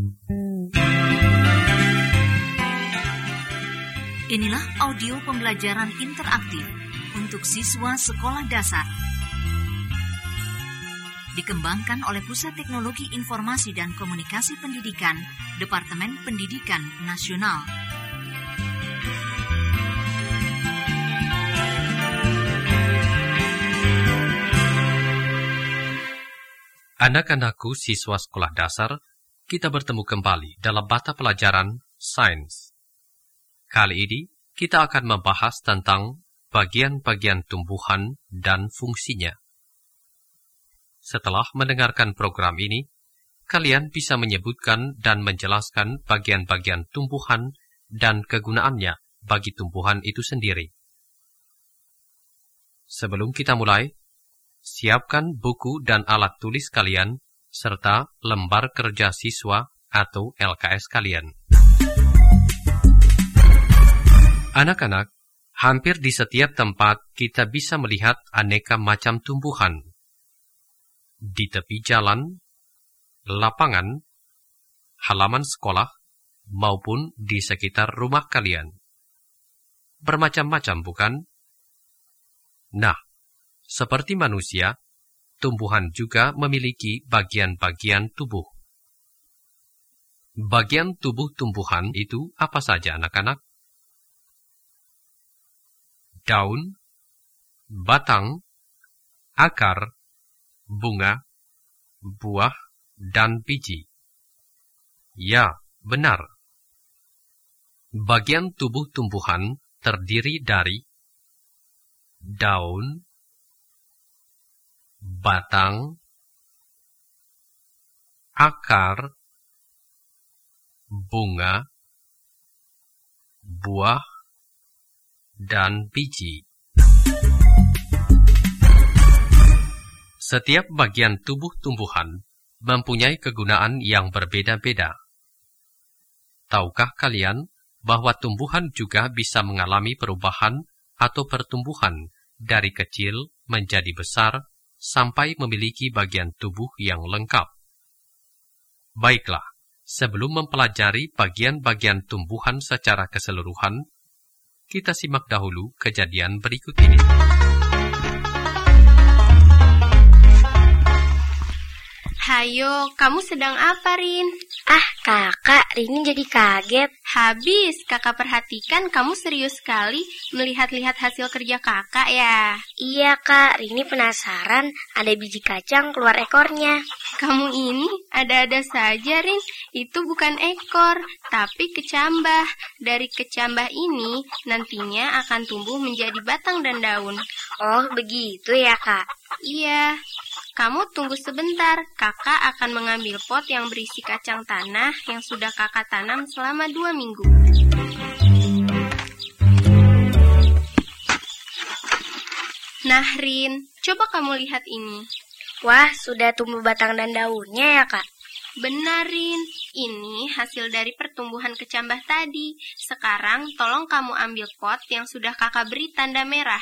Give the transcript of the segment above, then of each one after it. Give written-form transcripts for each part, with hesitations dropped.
Inilah audio pembelajaran interaktif untuk siswa sekolah dasar. Dikembangkan oleh Pusat Teknologi Informasi dan Komunikasi Pendidikan, Departemen Pendidikan Nasional. Anak-anakku siswa sekolah dasar, kita bertemu kembali dalam mata pelajaran sains. Kali ini, kita akan membahas tentang bagian-bagian tumbuhan dan fungsinya. Setelah mendengarkan program ini, kalian bisa menyebutkan dan menjelaskan bagian-bagian tumbuhan dan kegunaannya bagi tumbuhan itu sendiri. Sebelum kita mulai, siapkan buku dan alat tulis kalian, serta lembar kerja siswa atau LKS kalian. Anak-anak, hampir di setiap tempat kita bisa melihat aneka macam tumbuhan. Di tepi jalan, lapangan, halaman sekolah, maupun di sekitar rumah kalian. Bermacam-macam, bukan? Nah, seperti manusia, tumbuhan juga memiliki bagian-bagian tubuh. Bagian tubuh tumbuhan itu apa saja, anak-anak? Daun, batang, akar, bunga, buah, dan biji. Ya, benar. Bagian tubuh tumbuhan terdiri dari daun, batang, akar, bunga, buah, dan biji. Setiap bagian tubuh tumbuhan mempunyai kegunaan yang berbeda-beda. Tahukah kalian bahwa tumbuhan juga bisa mengalami perubahan atau pertumbuhan dari kecil menjadi besar sampai memiliki bagian tubuh yang lengkap? Baiklah, sebelum mempelajari bagian-bagian tumbuhan secara keseluruhan, kita simak dahulu kejadian berikut ini. Hayo, kamu sedang apa, Rin? Kakak, Rini jadi kaget. Habis, kakak perhatikan kamu serius sekali melihat-lihat hasil kerja kakak ya. Iya, Kak, Rini penasaran ada biji kacang keluar ekornya. Kamu ini ada-ada saja, Rin. Itu bukan ekor, tapi kecambah. Dari kecambah ini nantinya akan tumbuh menjadi batang dan daun. Oh, begitu ya, Kak? Iya. Kamu tunggu sebentar, kakak akan mengambil pot yang berisi kacang tanah yang sudah kakak tanam selama 2 minggu. Nah, Rin, coba kamu lihat ini. Wah, sudah tumbuh batang dan daunnya ya, Kak? Benar, Rin. Ini hasil dari pertumbuhan kecambah tadi. Sekarang tolong kamu ambil pot yang sudah kakak beri tanda merah.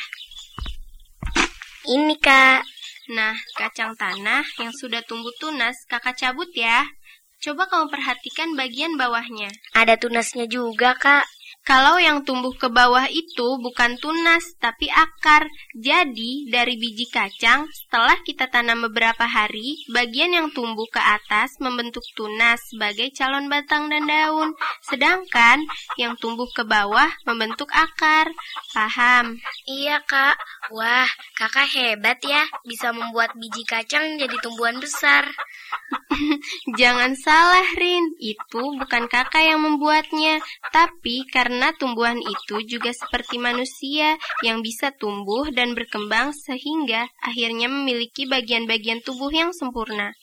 Ini, Kak. Nah, kacang tanah yang sudah tumbuh tunas kakak cabut ya. Coba kamu perhatikan bagian bawahnya. Ada tunasnya juga, Kak. Kalau yang tumbuh ke bawah itu bukan tunas, tapi akar. Jadi, dari biji kacang, setelah kita tanam beberapa hari, bagian yang tumbuh ke atas membentuk tunas sebagai calon batang dan daun. Sedangkan, yang tumbuh ke bawah membentuk akar. Paham? Iya, Kak. Wah, kakak hebat ya, bisa membuat biji kacang jadi tumbuhan besar. Jangan salah, Rin. Itu bukan kakak yang membuatnya, tapi karena tumbuhan itu juga seperti manusia yang bisa tumbuh dan berkembang sehingga akhirnya memiliki bagian-bagian tubuh yang sempurna.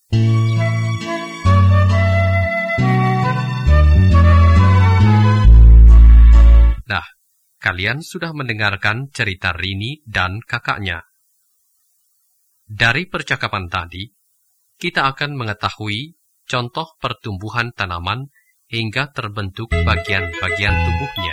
Nah, kalian sudah mendengarkan cerita Rini dan kakaknya. Dari percakapan tadi, kita akan mengetahui contoh pertumbuhan tanaman hingga terbentuk bagian-bagian tubuhnya.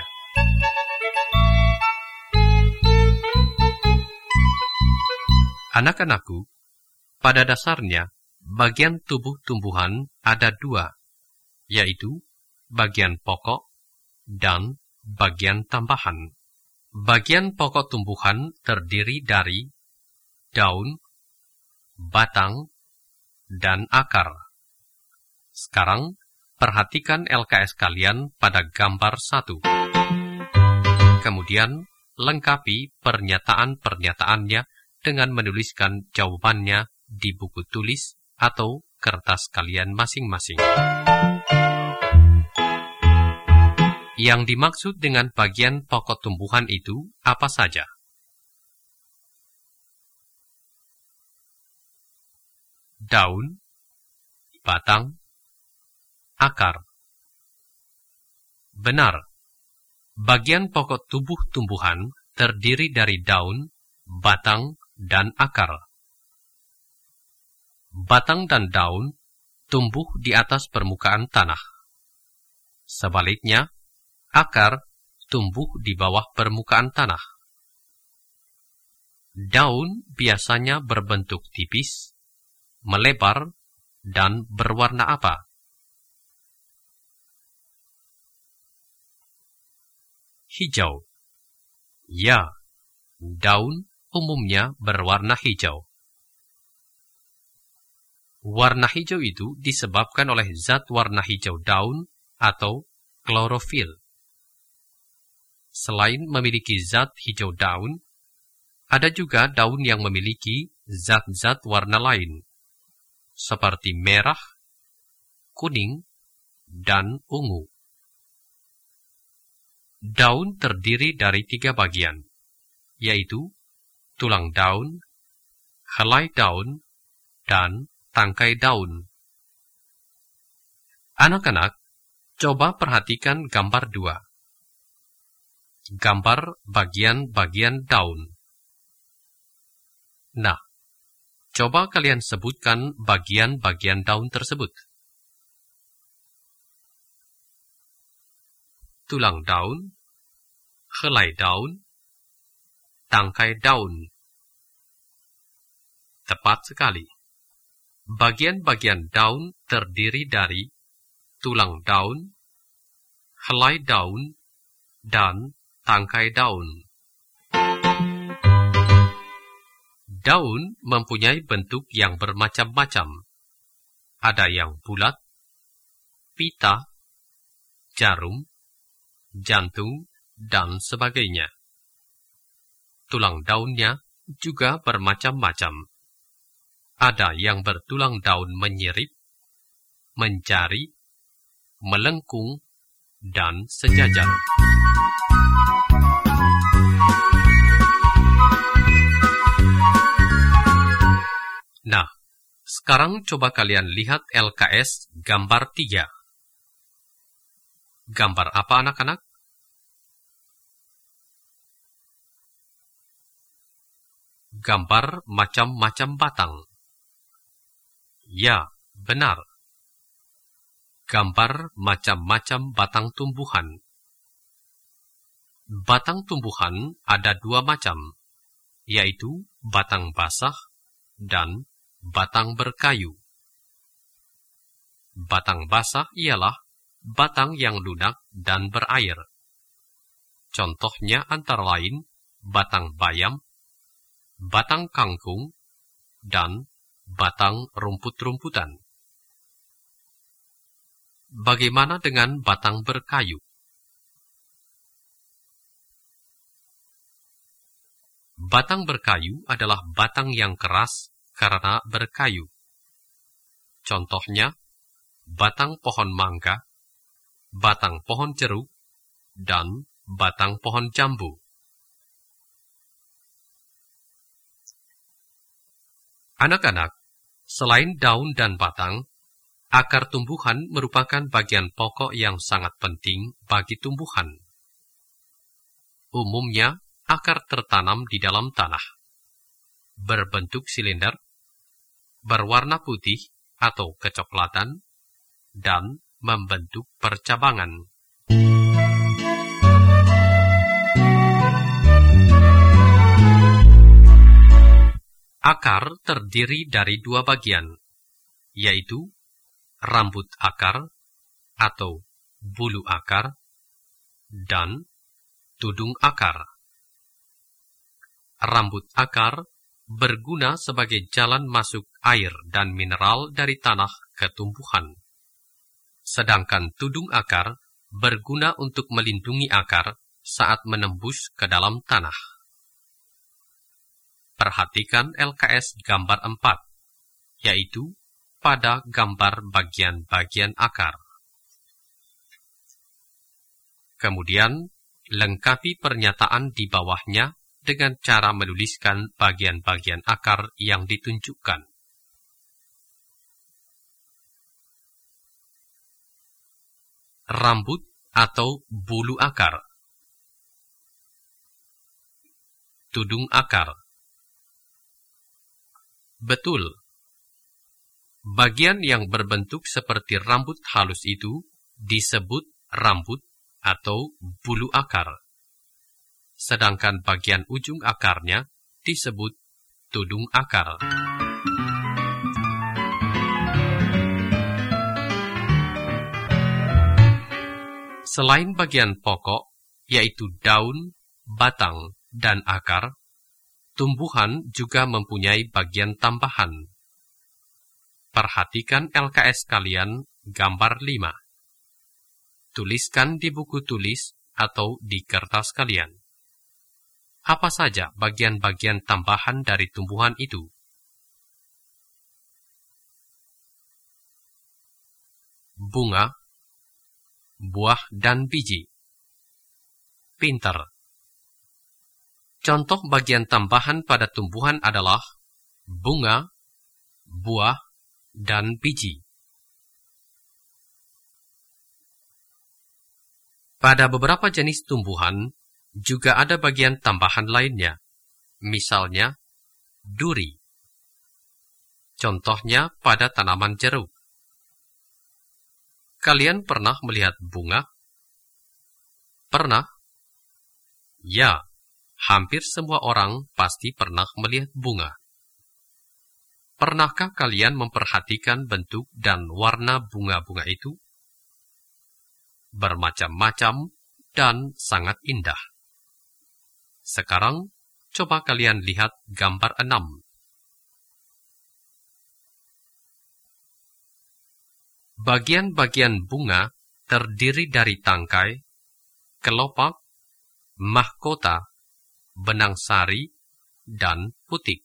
Anak-anakku, pada dasarnya, bagian tubuh tumbuhan ada 2, yaitu bagian pokok dan bagian tambahan. Bagian pokok tumbuhan terdiri dari daun, batang, dan akar. Sekarang, perhatikan LKS kalian pada gambar 1. Kemudian, lengkapi pernyataan-pernyataannya dengan menuliskan jawabannya di buku tulis atau kertas kalian masing-masing. Yang dimaksud dengan bagian pokok tumbuhan itu apa saja? Daun, batang, akar. Benar, bagian pokok tubuh tumbuhan terdiri dari daun, batang, dan akar. Batang dan daun tumbuh di atas permukaan tanah. Sebaliknya, akar tumbuh di bawah permukaan tanah. Daun biasanya berbentuk tipis, melebar, dan berwarna apa? Hijau. Ya, daun umumnya berwarna hijau. Warna hijau itu disebabkan oleh zat warna hijau daun atau klorofil. Selain memiliki zat hijau daun, ada juga daun yang memiliki zat-zat warna lain, seperti merah, kuning, dan ungu. Daun terdiri dari 3 bagian, yaitu tulang daun, helai daun, dan tangkai daun. Anak-anak, coba perhatikan gambar 2. Gambar bagian-bagian daun. Nah, coba kalian sebutkan bagian-bagian daun tersebut. Tulang daun, helai daun, tangkai daun. Tepat sekali. Bagian-bagian daun terdiri dari tulang daun, helai daun, dan tangkai daun. Daun mempunyai bentuk yang bermacam-macam. Ada yang bulat, pita, jarum, jantung, dan sebagainya. Tulang daunnya juga bermacam-macam. Ada yang bertulang daun menyirip, mencari, melengkung, dan sejajar. Nah, sekarang coba kalian lihat LKS gambar 3. Gambar apa, anak-anak? Gambar macam-macam batang. Ya, benar. Gambar macam-macam batang tumbuhan. Batang tumbuhan ada 2 macam, yaitu batang basah dan batang berkayu. Batang basah ialah batang yang lunak dan berair. Contohnya antara lain batang bayam, batang kangkung, dan batang rumput-rumputan. Bagaimana dengan batang berkayu? Batang berkayu adalah batang yang keras karena berkayu. Contohnya, batang pohon mangga, batang pohon jeruk, dan batang pohon jambu. Anak-anak, selain daun dan batang, akar tumbuhan merupakan bagian pokok yang sangat penting bagi tumbuhan. Umumnya, akar tertanam di dalam tanah, berbentuk silinder, berwarna putih atau kecoklatan, dan membentuk percabangan. Akar terdiri dari 2 bagian, yaitu rambut akar atau bulu akar, dan tudung akar. Rambut akar berguna sebagai jalan masuk air dan mineral dari tanah ke tumbuhan. Sedangkan tudung akar berguna untuk melindungi akar saat menembus ke dalam tanah. Perhatikan LKS gambar 4, yaitu pada gambar bagian-bagian akar. Kemudian, lengkapi pernyataan di bawahnya dengan cara menuliskan bagian-bagian akar yang ditunjukkan. Rambut atau bulu akar. Tudung akar. Betul. Bagian yang berbentuk seperti rambut halus itu disebut rambut atau bulu akar. Sedangkan bagian ujung akarnya disebut tudung akar. Selain bagian pokok, yaitu daun, batang, dan akar, tumbuhan juga mempunyai bagian tambahan. Perhatikan LKS kalian gambar 5. Tuliskan di buku tulis atau di kertas kalian. Apa saja bagian-bagian tambahan dari tumbuhan itu? Bunga, buah, dan biji. Pintar. Contoh bagian tambahan pada tumbuhan adalah bunga, buah, dan biji. Pada beberapa jenis tumbuhan, juga ada bagian tambahan lainnya, misalnya duri. Contohnya pada tanaman jeruk. Kalian pernah melihat bunga? Pernah? Ya, hampir semua orang pasti pernah melihat bunga. Pernahkah kalian memperhatikan bentuk dan warna bunga-bunga itu? Bermacam-macam dan sangat indah. Sekarang, coba kalian lihat gambar 6. Bagian-bagian bunga terdiri dari tangkai, kelopak, mahkota, benang sari, dan putik.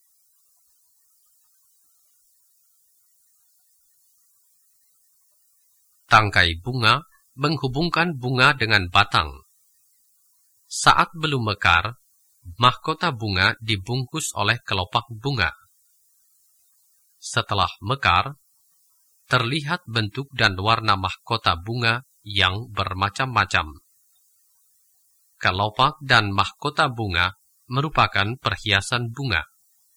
Tangkai bunga menghubungkan bunga dengan batang. Saat belum mekar, mahkota bunga dibungkus oleh kelopak bunga. Setelah mekar, terlihat bentuk dan warna mahkota bunga yang bermacam-macam. Kelopak dan mahkota bunga merupakan perhiasan bunga.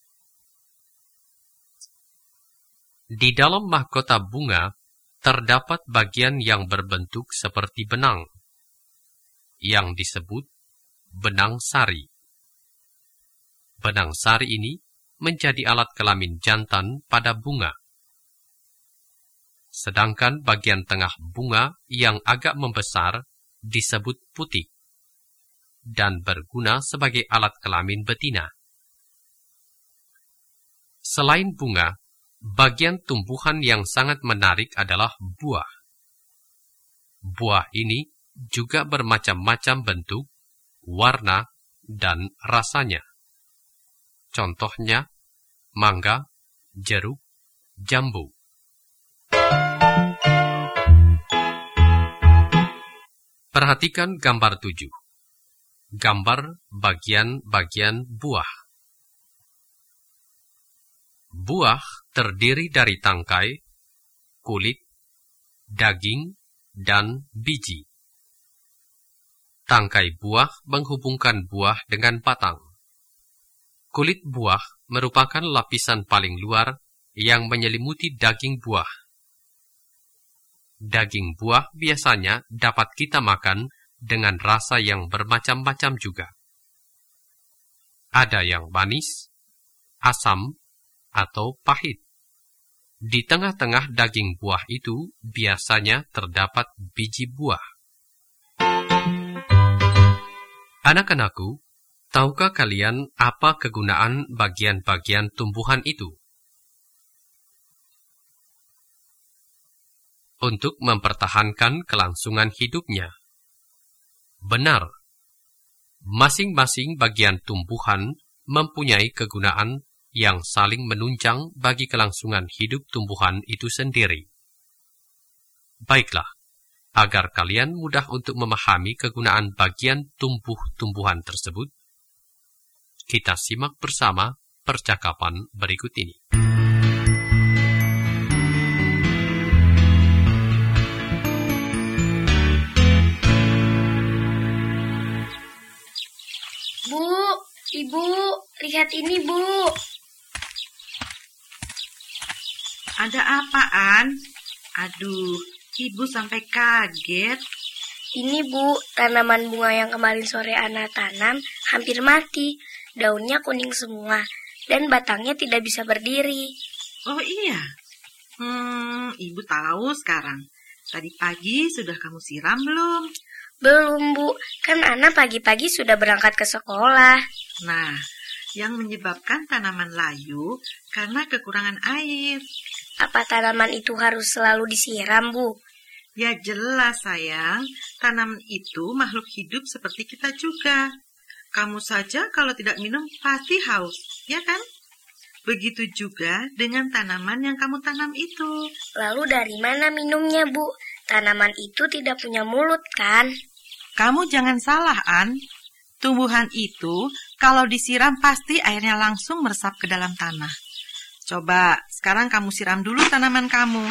Di dalam mahkota bunga, terdapat bagian yang berbentuk seperti benang, yang disebut benang sari. Benang sari ini menjadi alat kelamin jantan pada bunga. Sedangkan bagian tengah bunga yang agak membesar disebut putik dan berguna sebagai alat kelamin betina. Selain bunga, bagian tumbuhan yang sangat menarik adalah buah. Buah ini juga bermacam-macam bentuk, warna, dan rasanya. Contohnya, mangga, jeruk, jambu. Perhatikan gambar 7. Gambar bagian-bagian buah. Buah terdiri dari tangkai, kulit, daging, dan biji. Tangkai buah menghubungkan buah dengan batang. Kulit buah merupakan lapisan paling luar yang menyelimuti daging buah. Daging buah biasanya dapat kita makan dengan rasa yang bermacam-macam juga. Ada yang manis, asam, atau pahit. Di tengah-tengah daging buah itu biasanya terdapat biji buah. Anak-anakku, tahukah kalian apa kegunaan bagian-bagian tumbuhan itu? Untuk mempertahankan kelangsungan hidupnya. Benar, masing-masing bagian tumbuhan mempunyai kegunaan yang saling menunjang bagi kelangsungan hidup tumbuhan itu sendiri. Baiklah, agar kalian mudah untuk memahami kegunaan bagian tumbuh-tumbuhan tersebut, kita simak bersama percakapan berikut ini. Bu, Ibu, lihat ini, Bu. Ada apaan? Aduh, Ibu sampai kaget. Ini, Bu, tanaman bunga yang kemarin sore Ana tanam hampir mati. Daunnya kuning semua dan batangnya tidak bisa berdiri. Oh iya? Ibu tahu sekarang. Tadi pagi sudah kamu siram belum? Belum, Bu. Kan Ana pagi-pagi sudah berangkat ke sekolah. Nah, yang menyebabkan tanaman layu karena kekurangan air. Apa tanaman itu harus selalu disiram, Bu? Ya jelas sayang, tanaman itu makhluk hidup seperti kita juga. Kamu saja kalau tidak minum pasti haus, ya kan? Begitu juga dengan tanaman yang kamu tanam itu. Lalu dari mana minumnya, Bu? Tanaman itu tidak punya mulut, kan? Kamu jangan salah, An. Tumbuhan itu kalau disiram pasti airnya langsung meresap ke dalam tanah. Coba, sekarang kamu siram dulu tanaman kamu.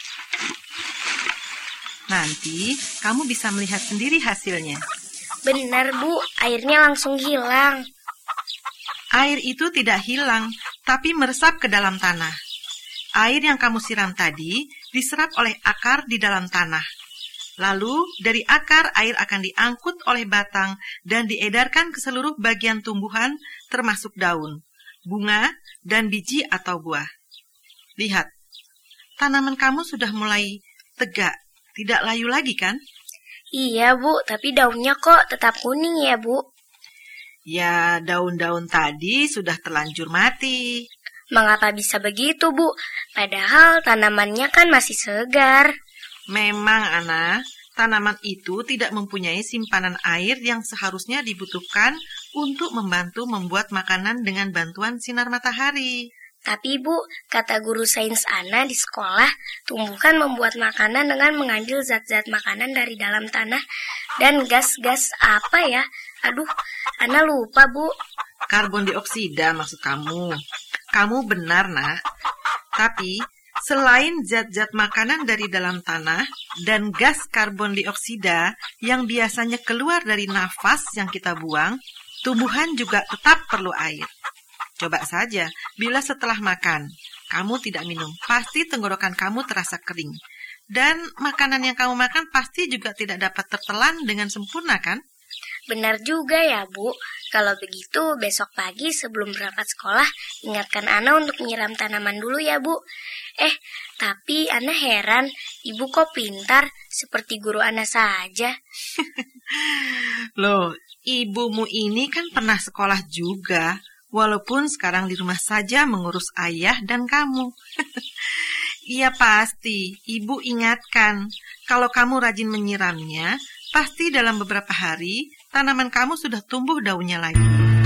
Nanti kamu bisa melihat sendiri hasilnya. Benar, Bu. Airnya langsung hilang. Air itu tidak hilang, tapi meresap ke dalam tanah. Air yang kamu siram tadi diserap oleh akar di dalam tanah. Lalu, dari akar air akan diangkut oleh batang dan diedarkan ke seluruh bagian tumbuhan termasuk daun, bunga, dan biji atau buah. Lihat, tanaman kamu sudah mulai tegak, tidak layu lagi kan? Iya, Bu, tapi daunnya kok tetap kuning ya, Bu? Ya, daun-daun tadi sudah terlanjur mati. Mengapa bisa begitu, Bu? Padahal tanamannya kan masih segar. Memang, Ana, tanaman itu tidak mempunyai simpanan air yang seharusnya dibutuhkan untuk membantu membuat makanan dengan bantuan sinar matahari. Tapi, Bu, kata guru sains Ana di sekolah, tumbuhan membuat makanan dengan mengambil zat-zat makanan dari dalam tanah dan gas-gas apa ya? Aduh, Ana lupa, Bu. Karbon dioksida maksud kamu. Kamu benar, Nak. Tapi, selain zat-zat makanan dari dalam tanah dan gas karbon dioksida yang biasanya keluar dari nafas yang kita buang, tumbuhan juga tetap perlu air. Coba saja, bila setelah makan, kamu tidak minum, pasti tenggorokan kamu terasa kering. Dan makanan yang kamu makan pasti juga tidak dapat tertelan dengan sempurna, kan? Benar juga ya, Bu. Kalau begitu, besok pagi sebelum berangkat sekolah, ingatkan Ana untuk menyiram tanaman dulu ya, Bu. Tapi Ana heran, Ibu kok pintar, seperti guru Ana saja. Loh, ibumu ini kan pernah sekolah juga. Walaupun sekarang di rumah saja mengurus ayah dan kamu. Iya pasti, ibu ingatkan. Kalau kamu rajin menyiramnya, pasti dalam beberapa hari, tanaman kamu sudah tumbuh daunnya lagi.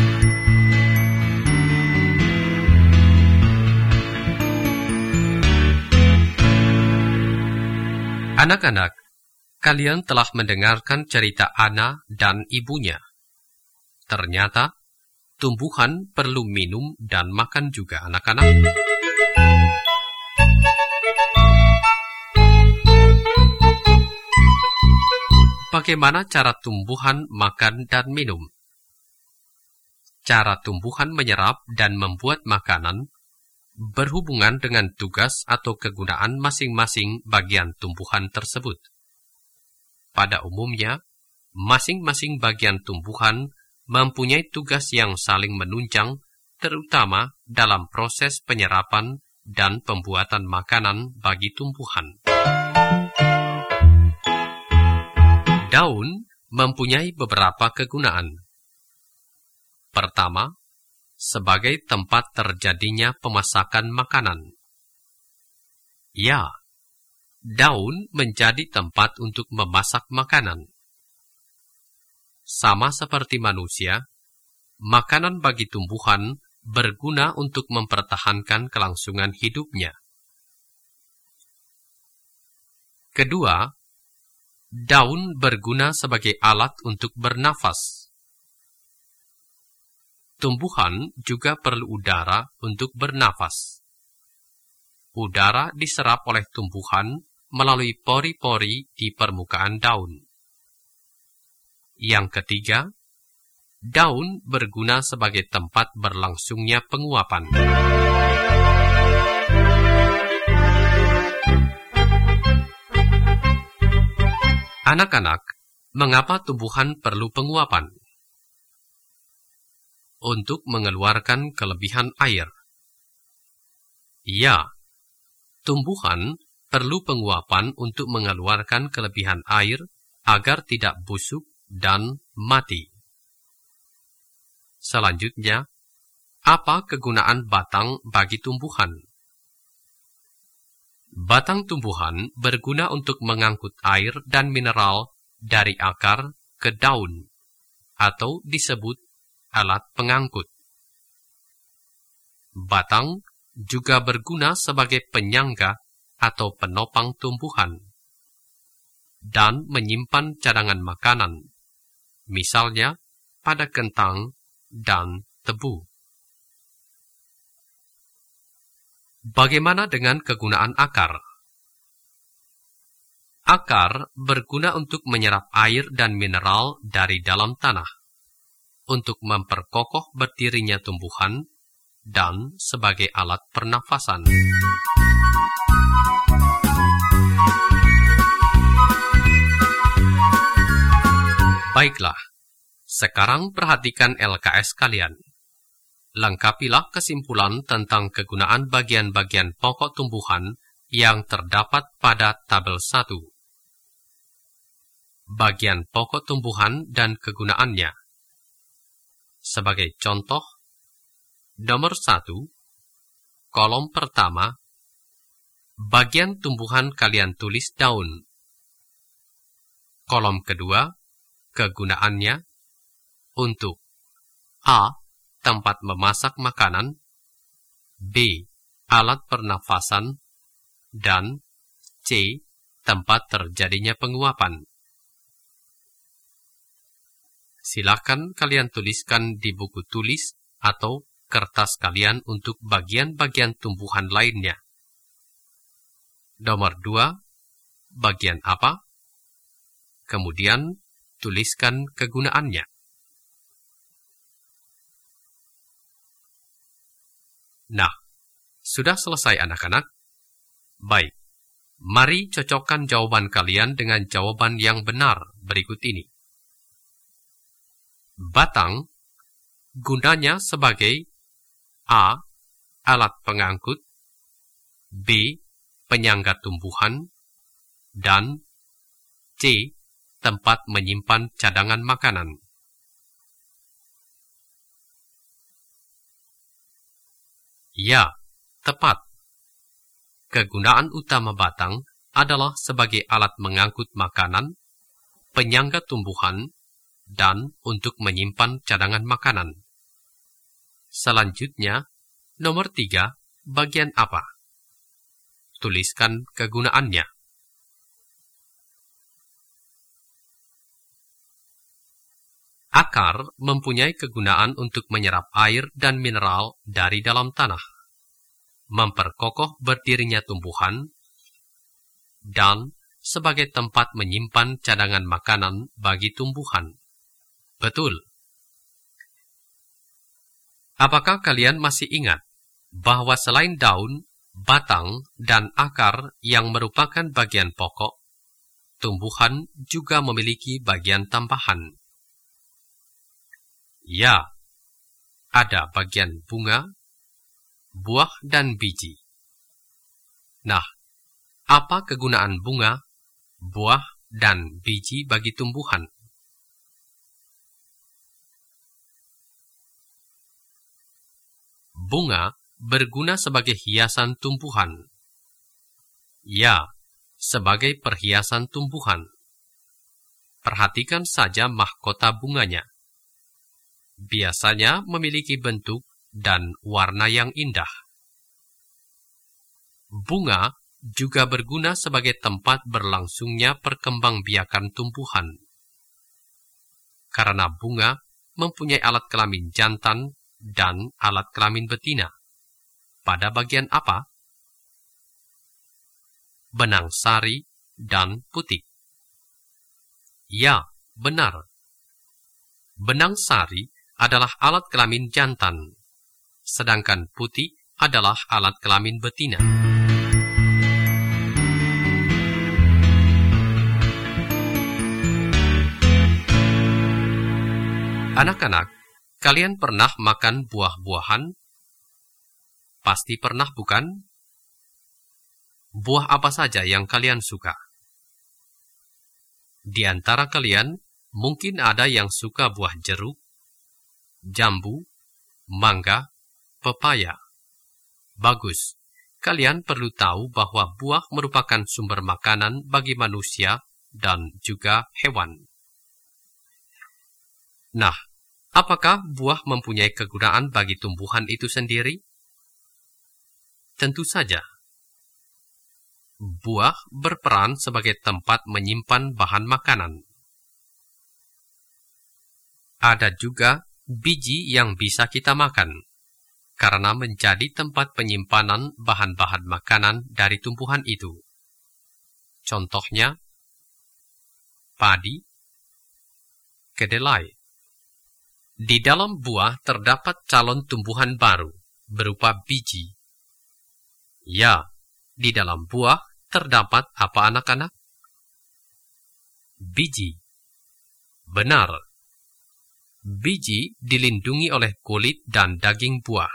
Anak-anak, kalian telah mendengarkan cerita Ana dan ibunya. Ternyata, tumbuhan perlu minum dan makan juga, anak-anak. Bagaimana cara tumbuhan makan dan minum? Cara tumbuhan menyerap dan membuat makanan berhubungan dengan tugas atau kegunaan masing-masing bagian tumbuhan tersebut. Pada umumnya, masing-masing bagian tumbuhan mempunyai tugas yang saling menunjang, terutama dalam proses penyerapan dan pembuatan makanan bagi tumbuhan. Daun mempunyai beberapa kegunaan. Pertama, sebagai tempat terjadinya pemasakan makanan. Ya, daun menjadi tempat untuk memasak makanan. Sama seperti manusia, makanan bagi tumbuhan berguna untuk mempertahankan kelangsungan hidupnya. Kedua, daun berguna sebagai alat untuk bernafas. Tumbuhan juga perlu udara untuk bernafas. Udara diserap oleh tumbuhan melalui pori-pori di permukaan daun. Yang ketiga, daun berguna sebagai tempat berlangsungnya penguapan. Anak-anak, mengapa tumbuhan perlu penguapan? Untuk mengeluarkan kelebihan air. Ya, tumbuhan perlu penguapan untuk mengeluarkan kelebihan air agar tidak busuk dan mati. Selanjutnya, apa kegunaan batang bagi tumbuhan? Batang tumbuhan berguna untuk mengangkut air dan mineral dari akar ke daun, atau disebut alat pengangkut. Batang juga berguna sebagai penyangga atau penopang tumbuhan, dan menyimpan cadangan makanan, misalnya pada kentang dan tebu. Bagaimana dengan kegunaan akar? Akar berguna untuk menyerap air dan mineral dari dalam tanah, untuk memperkokoh berdirinya tumbuhan, dan sebagai alat pernafasan. Baiklah, sekarang perhatikan LKS kalian. Lengkapilah kesimpulan tentang kegunaan bagian-bagian pokok tumbuhan yang terdapat pada tabel 1. Bagian pokok tumbuhan dan kegunaannya. Sebagai contoh, nomor 1, kolom pertama, bagian tumbuhan kalian tulis daun. Kolom kedua, kegunaannya untuk A. Tempat memasak makanan, B. Alat pernafasan, dan C. Tempat terjadinya penguapan. Silakan kalian tuliskan di buku tulis atau kertas kalian untuk bagian-bagian tumbuhan lainnya. Nomor 2, bagian apa? Kemudian, tuliskan kegunaannya. Nah, sudah selesai anak-anak? Baik, mari cocokkan jawaban kalian dengan jawaban yang benar berikut ini. Batang, gunanya sebagai A. Alat pengangkut, B. Penyangga tumbuhan, dan C. Tempat menyimpan cadangan makanan. Ya, tepat. Kegunaan utama batang adalah sebagai alat mengangkut makanan, penyangga tumbuhan, dan untuk menyimpan cadangan makanan. Selanjutnya, nomor 3, bagian apa? Tuliskan kegunaannya. Akar mempunyai kegunaan untuk menyerap air dan mineral dari dalam tanah, memperkokoh berdirinya tumbuhan, dan sebagai tempat menyimpan cadangan makanan bagi tumbuhan. Betul. Apakah kalian masih ingat bahwa selain daun, batang, dan akar yang merupakan bagian pokok, tumbuhan juga memiliki bagian tambahan? Ya, ada bagian bunga, buah, dan biji. Nah, apa kegunaan bunga, buah, dan biji bagi tumbuhan? Bunga berguna sebagai hiasan tumbuhan. Ya, sebagai perhiasan tumbuhan. Perhatikan saja mahkota bunganya. Biasanya memiliki bentuk dan warna yang indah. Bunga juga berguna sebagai tempat berlangsungnya perkembangbiakan tumbuhan. Karena bunga mempunyai alat kelamin jantan dan alat kelamin betina. Pada bagian apa? Benang sari dan putik. Ya, benar. Benang sari adalah alat kelamin jantan, sedangkan putik adalah alat kelamin betina. Anak-anak, kalian pernah makan buah-buahan? Pasti pernah, bukan? Buah apa saja yang kalian suka? Di antara kalian, mungkin ada yang suka buah jeruk, jambu, mangga, pepaya. Bagus, kalian perlu tahu bahwa buah merupakan sumber makanan bagi manusia dan juga hewan. Nah, apakah buah mempunyai kegunaan bagi tumbuhan itu sendiri? Tentu saja. Buah berperan sebagai tempat menyimpan bahan makanan. Ada juga biji yang bisa kita makan, karena menjadi tempat penyimpanan bahan-bahan makanan dari tumbuhan itu. Contohnya, padi, kedelai. Di dalam buah terdapat calon tumbuhan baru, berupa biji. Ya, di dalam buah terdapat apa anak-anak? Biji. Benar. Biji dilindungi oleh kulit dan daging buah.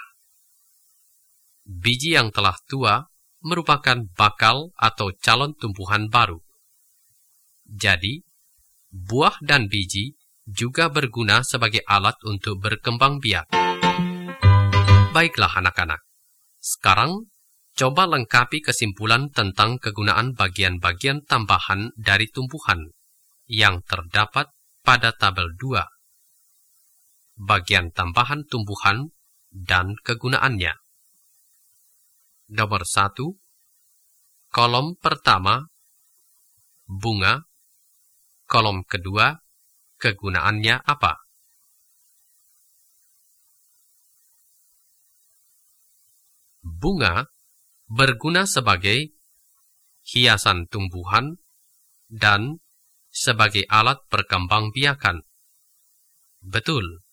Biji yang telah tua merupakan bakal atau calon tumbuhan baru. Jadi, buah dan biji juga berguna sebagai alat untuk berkembang biak. Baiklah anak-anak, sekarang coba lengkapi kesimpulan tentang kegunaan bagian-bagian tambahan dari tumbuhan yang terdapat pada tabel 2. Bagian tambahan tumbuhan dan kegunaannya. Nomor 1, kolom pertama, bunga. Kolom kedua, kegunaannya apa? Bunga berguna sebagai hiasan tumbuhan dan sebagai alat perkembangbiakan. Betul.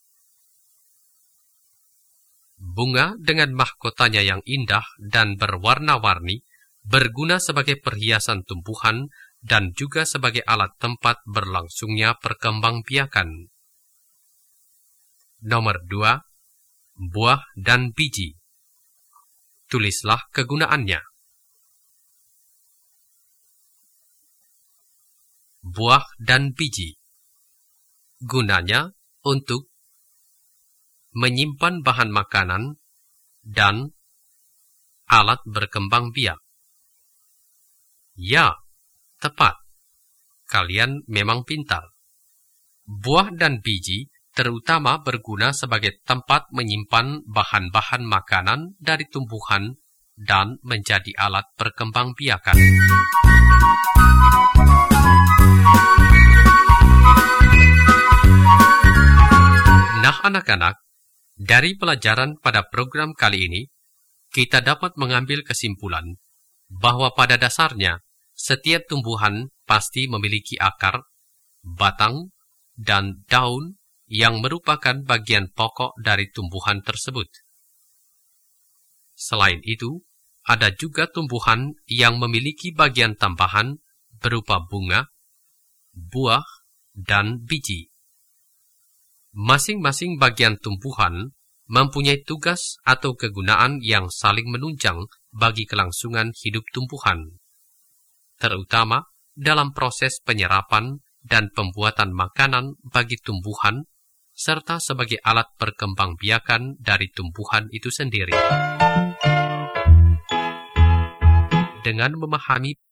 Bunga dengan mahkotanya yang indah dan berwarna-warni berguna sebagai perhiasan tumbuhan dan juga sebagai alat tempat berlangsungnya perkembangbiakan. Nomor 2, buah dan biji. Tulislah kegunaannya. Buah dan biji. Gunanya untuk menyimpan bahan makanan dan alat berkembang biak. Ya, tepat. Kalian memang pintar. Buah dan biji terutama berguna sebagai tempat menyimpan bahan-bahan makanan dari tumbuhan dan menjadi alat perkembangbiakan. Nah anak-anak, dari pelajaran pada program kali ini, kita dapat mengambil kesimpulan bahwa pada dasarnya setiap tumbuhan pasti memiliki akar, batang, dan daun yang merupakan bagian pokok dari tumbuhan tersebut. Selain itu, ada juga tumbuhan yang memiliki bagian tambahan berupa bunga, buah, dan biji. Masing-masing bagian tumbuhan mempunyai tugas atau kegunaan yang saling menunjang bagi kelangsungan hidup tumbuhan, terutama dalam proses penyerapan dan pembuatan makanan bagi tumbuhan, serta sebagai alat perkembangbiakan dari tumbuhan itu sendiri. Dengan memahami